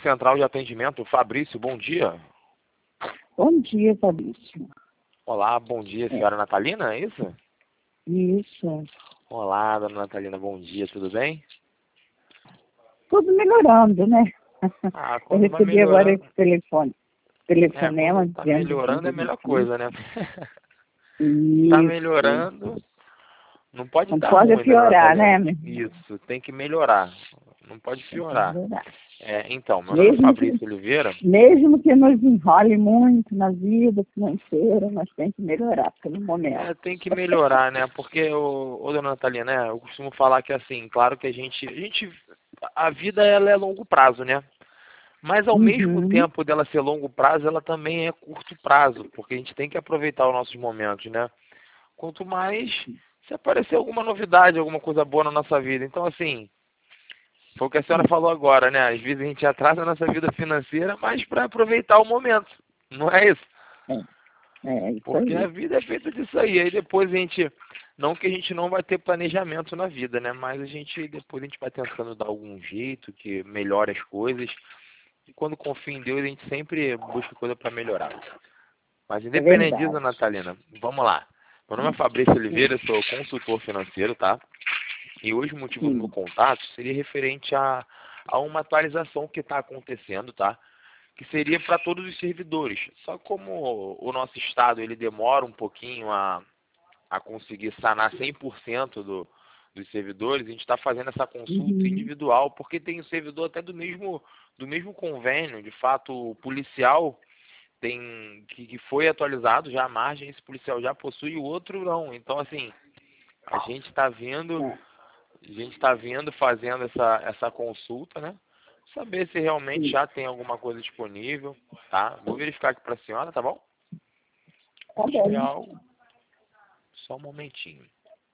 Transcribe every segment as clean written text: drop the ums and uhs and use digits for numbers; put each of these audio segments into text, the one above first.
Central de Atendimento, Fabrício, bom dia. Bom dia, Fabrício. Olá, bom dia, senhora Natalina, é isso? Isso. Olá, dona Natalina, bom dia, tudo bem? Tudo melhorando, né? Ah, Eu quando vai recebi agora melhorando... esse telefonema quando tá dizendo melhorando é a que melhor coisa, né? Tá isso. melhorando, não pode Não dar pode ruim, dona piorar, né, Natalina. meu irmão? Isso, tem que melhorar, não pode Tem que piorar. melhorar. Então, meu nome é Mesmo que, Fabrício Oliveira. mesmo que nos enrole muito na vida financeira, mas tem que melhorar pelo momento. Tem que melhorar, né? Porque, dona Natalina, né? Eu costumo falar que, assim, claro que a vida, ela é longo prazo, né? Mas, ao mesmo Uhum. tempo dela ser longo prazo, ela também é curto prazo, porque a gente tem que aproveitar os nossos momentos, né? Quanto mais se aparecer alguma novidade, alguma coisa boa na nossa vida. Então, assim, foi o que a senhora falou agora, né? Às vezes a gente atrasa a nossa vida financeira, mas para aproveitar o momento, não é isso? É isso Porque a aí. vida é feita disso aí. Aí depois a gente, não que a gente não vai ter planejamento na vida, né? Mas depois a gente vai tentando dar algum jeito que melhore as coisas. E quando confia em Deus, a gente sempre busca coisa para melhorar. Mas É independente disso, verdade. Natalina, vamos lá. Meu nome é Fabrício Oliveira, sou consultor financeiro, tá? E hoje o motivo do meu Sim. contato seria referente a uma atualização que está acontecendo, tá? Que seria para todos os servidores. Só como o nosso estado ele demora um pouquinho a conseguir sanar 100% dos servidores, a gente está fazendo essa consulta Uhum. individual, porque tem o servidor até do mesmo convênio, de fato, o policial que foi atualizado já a margem, esse policial já possui e o outro não. Então, assim, a gente está vendo, É, fazendo essa consulta, né? Saber se realmente sim. já tem alguma coisa disponível, tá? Vou verificar aqui para a senhora, tá bom? Tá Tiver bom. algo, só um momentinho.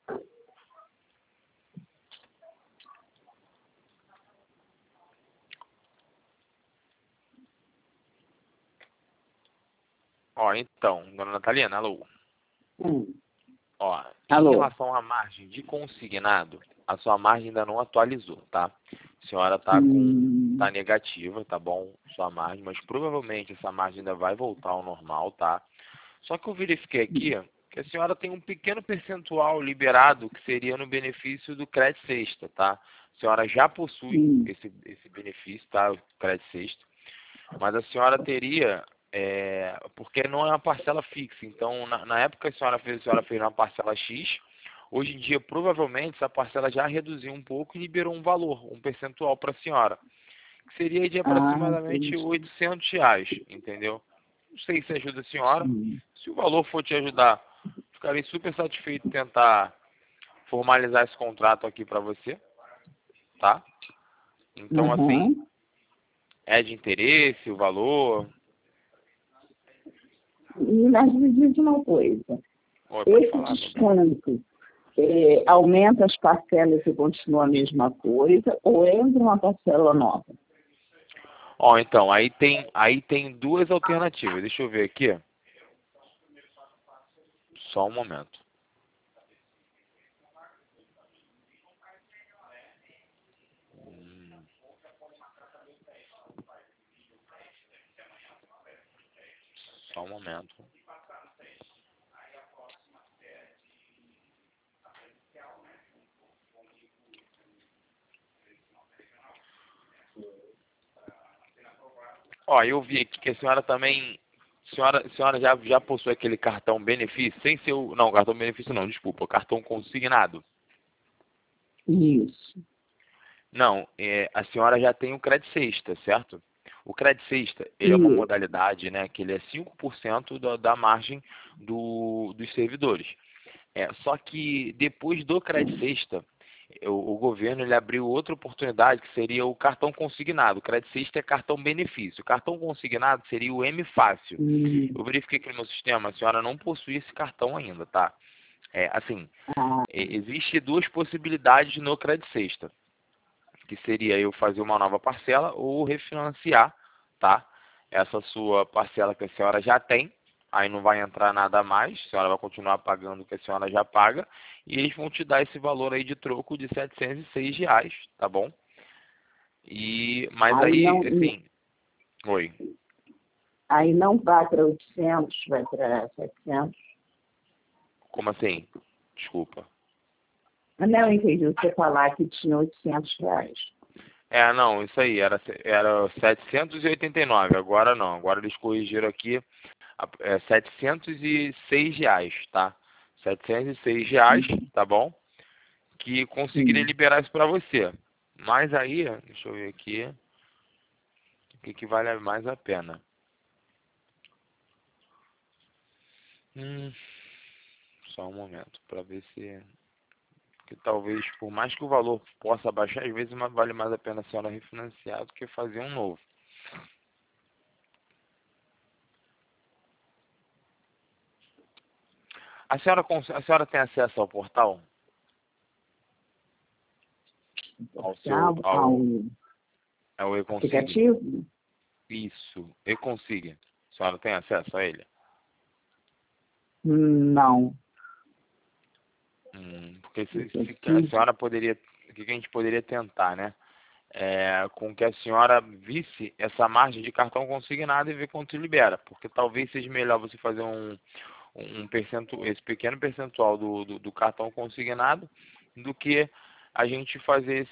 Ó, então, dona Natalina, alô. Hum. Ó, em Alô? relação à margem de consignado, a sua margem ainda não atualizou, tá? A senhora tá Hum. negativa, tá bom? Sua margem, mas provavelmente essa margem ainda vai voltar ao normal, tá? Só que eu verifiquei aqui que a senhora tem um pequeno percentual liberado que seria no benefício do crédito sexta, tá? A senhora já possui Hum. esse benefício, tá? O crédito sexta. Mas a senhora teria, porque não é uma parcela fixa. Então, na época que a senhora fez uma parcela X. Hoje em dia, provavelmente, essa parcela já reduziu um pouco e liberou um valor, um percentual para a senhora, que seria de Ah, aproximadamente entendi. R$ 800, entendeu? Não sei se ajuda a senhora. Hum. Se o valor for te ajudar, ficarei super satisfeito em tentar formalizar esse contrato aqui para você, tá? Então, assim, Uhum. é de interesse o valor? Mas me diz uma coisa. Oi, pode Esse falar, meu bem. desconto aumenta as parcelas e continua a mesma coisa ou entra uma parcela nova? Ó, então, aí tem duas alternativas. Deixa eu ver aqui. Só um momento. Só um momento. Ó, eu vi aqui que a senhora também. A senhora já possui aquele cartão benefício, sem ser o. Não, cartão benefício não, desculpa. Cartão consignado. Isso. Não, a senhora já tem o crédito sexta, certo? O crédito sexta, ele é uma Isso. modalidade, né, que ele é 5% da margem dos servidores. Só que depois do crédito sexta, o governo ele abriu outra oportunidade que seria o cartão consignado. O crédito sexta é cartão benefício. O cartão consignado seria o M Fácil. Hum. Eu verifiquei aqui no meu sistema, a senhora não possui esse cartão ainda, tá? Assim, Ah, existe duas possibilidades no crédito sexta, que seria eu fazer uma nova parcela ou refinanciar, tá? Essa sua parcela que a senhora já tem, aí não vai entrar nada a mais, a senhora vai continuar pagando o que a senhora já paga, e eles vão te dar esse valor aí de troco de R$ 706, tá bom? Mas aí aí, não, assim, Oi. Aí não vai para 800, vai para 700. Como assim? Desculpa. Não, eu entendi você falar que tinha R$ 800. Não, isso aí, era 789, agora não, agora eles corrigiram aqui, R$ 706, tá? R$ 706, tá bom? Que conseguiria Sim. liberar isso para você. Mas aí, deixa eu ver aqui, o que vale mais a pena. Só um momento, para ver se... Porque talvez, por mais que o valor possa baixar, às vezes vale mais a pena a senhora refinanciar do que fazer um novo. A senhora tem acesso ao portal? Ao seu, ao E-Consigne? Aplicativo? Isso, E-Consigne. A senhora tem acesso a ele? Não. Porque a senhora poderia, o que a gente poderia tentar, né? Com que a senhora visse essa margem de cartão consignado e ver quanto libera. Porque talvez seja melhor você fazer esse pequeno percentual do cartão consignado do que a gente fazer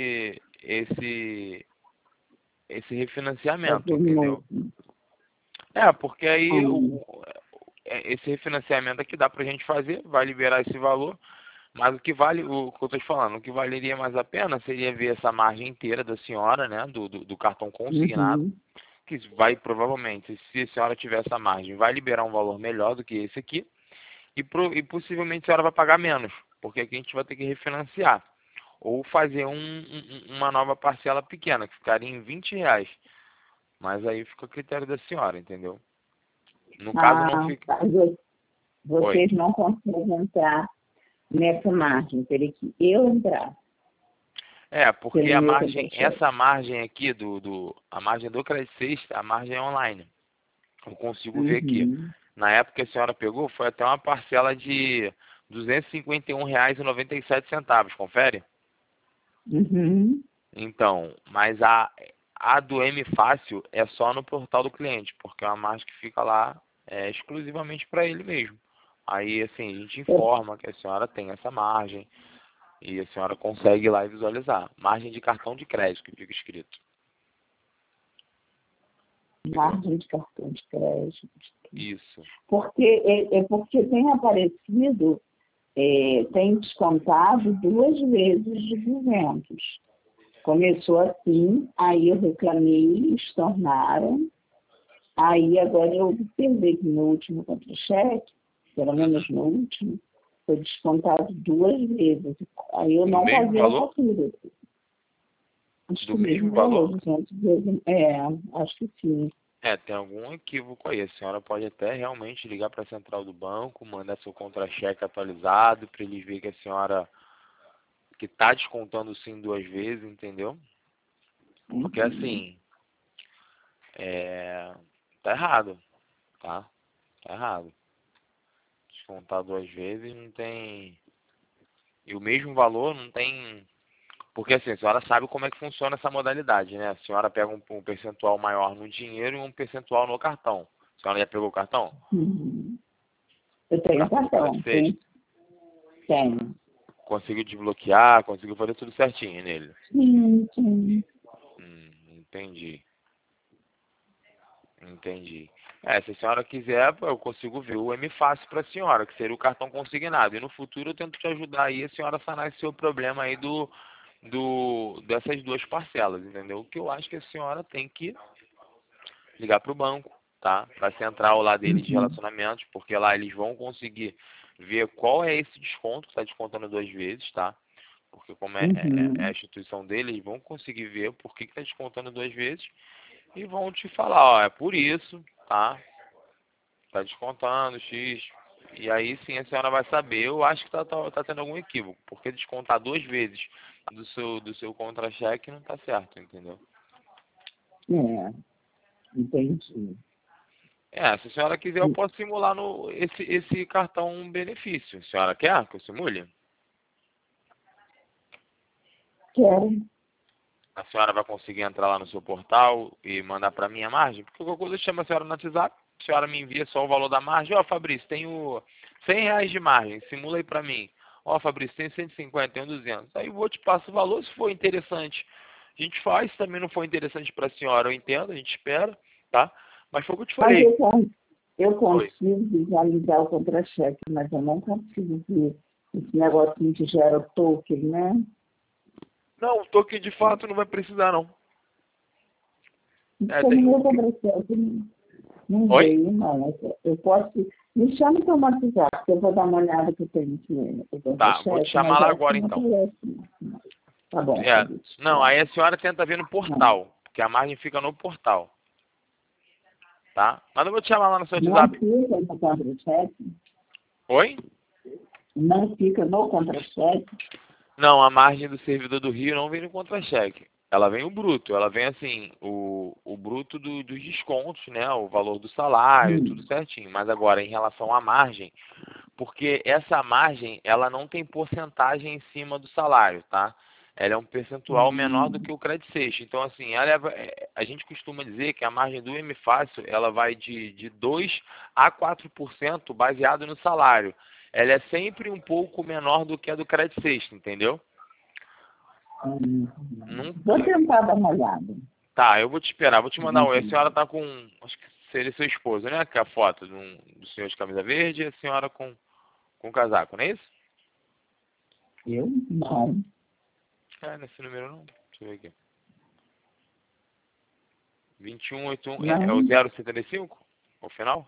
esse refinanciamento, Fazer entendeu? novo. Porque aí Hum. esse refinanciamento aqui dá pra gente fazer, vai liberar esse valor, mas o que vale, o que eu estou te falando, o que valeria mais a pena seria ver essa margem inteira da senhora, né, do cartão consignado, Uhum. que vai provavelmente, se a senhora tiver essa margem, vai liberar um valor melhor do que esse aqui, e possivelmente a senhora vai pagar menos, porque aqui a gente vai ter que refinanciar, ou fazer uma nova parcela pequena, que ficaria em R$ 20, mas aí fica a critério da senhora, entendeu? No caso não fica... Tá. Oi. Vocês não conseguem entrar nessa margem, teria que eu entrar Porque pelo a meu margem, contra-cheque. essa margem aqui a margem do Credit Sexta, a margem é online. Eu consigo ver aqui. Uhum. Na época que a senhora pegou, foi até uma parcela de R$ 251,97. Confere? Uhum. Então, mas a do M Fácil é só no portal do cliente, porque é uma margem que fica lá exclusivamente para ele mesmo. Aí, assim, a gente informa que a senhora tem essa margem e a senhora consegue ir lá e visualizar. Margem de cartão de crédito, que fica escrito. Entendeu? Margem de cartão de crédito. Isso. Porque tem aparecido, tem descontado 2 vezes de 200. Começou assim, aí eu reclamei, eles tornaram. Aí agora eu observei que no último contra-cheque, pelo menos no último, foi descontado 2 vezes. Aí eu Do não mesmo paguei a valor? fatura. Acho que Do o mesmo mesmo valor, valor? 200 vezes. Acho que sim. Tem algum equívoco aí. A senhora pode até realmente ligar para a central do banco, mandar seu contra-cheque atualizado para eles verem que a senhora que está descontando sim 2 vezes, entendeu? Porque Uhum. assim, tá errado, tá? Tá errado. Descontar 2 vezes não tem. E o mesmo valor não tem. Porque assim, a senhora sabe como é que funciona essa modalidade, né? A senhora pega um percentual maior no dinheiro e um percentual no cartão. A senhora já pegou o cartão? Uhum. Eu O tenho cartão do Credit cartão, Sexta? sim, tenho. Conseguiu desbloquear, conseguiu fazer tudo certinho nele. Sim, sim. Entendi. Entendi. Se a senhora quiser, eu consigo ver o M Fácil para a senhora, que seria o cartão consignado. E no futuro eu tento te ajudar aí a senhora a sanar esse seu problema aí dessas duas parcelas, entendeu? O que eu acho que a senhora tem que ligar para o banco, tá? Para a central lá deles de Uhum. relacionamentos, porque lá eles vão conseguir ver qual é esse desconto que está descontando 2 vezes, tá? Porque como é a Uhum. instituição deles, eles vão conseguir ver por que está descontando 2 vezes e vão te falar, ó, é por isso, tá? Tá descontando X. E aí sim a senhora vai saber. Eu acho que tá tendo algum equívoco, porque descontar 2 vezes do seu contra-cheque não tá certo, entendeu? Entendi. Se a senhora quiser, eu posso simular esse cartão benefício. A senhora quer que eu simule? Quero. a senhora vai conseguir entrar lá no seu portal e mandar para mim a margem? Porque qualquer coisa eu chamo a senhora no WhatsApp, a senhora me envia só o valor da margem. Ó, Fabrício, tenho R$ 100 de margem, simula aí para mim. Ó, Fabrício, tem 150, tenho 200. Aí eu vou te passo o valor, se for interessante, a gente faz. Se também não for interessante para a senhora, eu entendo, a gente espera, tá? Mas foi o que eu te Mas falei. eu consigo visualizar o contra-cheque, mas eu não consigo ver esse negocinho que gera o token, né? Não, o token de fato não vai precisar, não. Porque no meu contra-cheque não Oi? veio, não. Eu posso... Me chama para o WhatsApp, que eu vou dar uma olhada que eu tenho aqui. Tá, vou te chamar lá agora, então. Tá bom, É, Fabrício. não, aí a senhora tenta ver no portal, porque a margem fica no portal, tá? Mas eu vou te chamar lá no seu Não WhatsApp. fica no contra-cheque? Oi? Não fica no contra-cheque? Não, a margem do servidor do Rio não vem no contra-cheque. Ela vem o bruto, ela vem assim, o bruto dos descontos, né? O valor do salário, tudo certinho. Mas agora, em relação à margem, porque essa margem, ela não tem porcentagem em cima do salário, tá? Ela é um percentual menor do que o Credit Seixo. Então, assim, a gente costuma dizer que a margem do M Fácil, ela vai de 2 a 4% baseado no salário. Ela é sempre um pouco menor do que a do Credit Seixo, entendeu? Vou tentar dar uma olhada. Tá, eu vou te esperar, vou te mandar um. A senhora tá com, acho que seria seu esposo, né? Que é a foto do senhor de camisa verde e a senhora com casaco, não é isso? Eu? Não. Nesse número não. Deixa eu ver aqui. 2181, é Não. o 075? O final?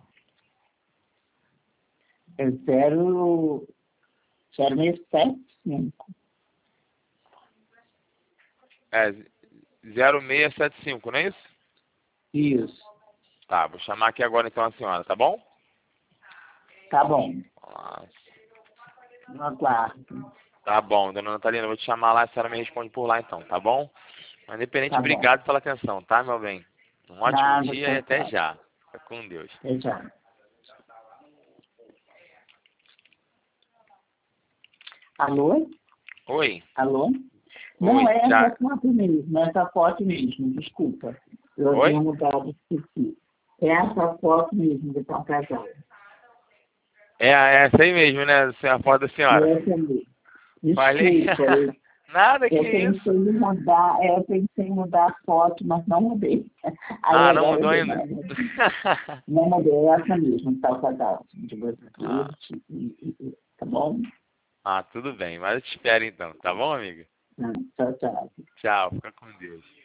É 0675. É 0675, não é isso? Isso. Tá, vou chamar aqui agora então a senhora, tá bom? Tá bom. Nossa. No aguardo. Tá bom, dona Natalina, eu vou te chamar lá, a senhora me responde por lá então, tá bom? Mas independente, Tá bom. obrigado pela atenção, tá, meu bem? Um ótimo Nada, dia e até tchau. já. Fica com Deus. Até já. Alô? Oi. Alô? Não, Oi, é já. essa foto mesmo, essa foto mesmo, desculpa. Eu Oi? havia mudado, esqueci. É essa foto mesmo de estar casado. É essa aí mesmo, né? A foto da senhora. Essa mesmo. Falei. Desculpa, Nada, que eu isso? pensei em mudar, eu pensei em mudar a foto, mas não mudei. Aí Ah, não agora mudou eu ainda? não mudei, é essa mesmo, tal casal, de você, Ah, tá bom? tudo bem, mas eu te espero então, tá bom, amiga? Tchau, tchau. Tchau, fica com Deus.